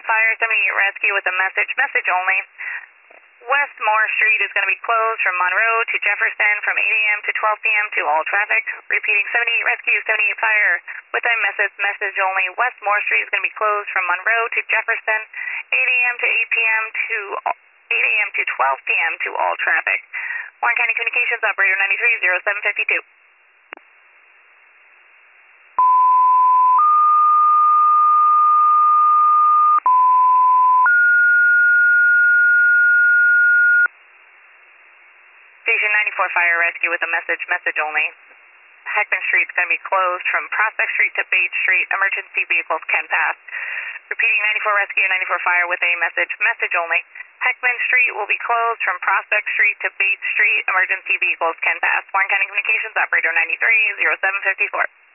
Fire 78 Rescue with a message only. Westmore Street is going to be closed from Monroe to Jefferson from 8 a.m. to 12 p.m. to all traffic. Repeating, 78 Rescue, 78 Fire with a message only. Westmore Street is going to be closed from Monroe to Jefferson, 8 a.m. to 8 p.m. to 8 a.m. to 12 p.m. to all traffic. Warren County Communications Operator 930752. Station 94 Fire Rescue with a message only. Heckman Street is going to be closed from Prospect Street to Bates Street. Emergency vehicles can pass. Repeating, 94 Rescue, 94 Fire with a message only. Heckman Street will be closed from Prospect Street to Bates Street. Emergency vehicles can pass. Warren County Communications Operator 930754.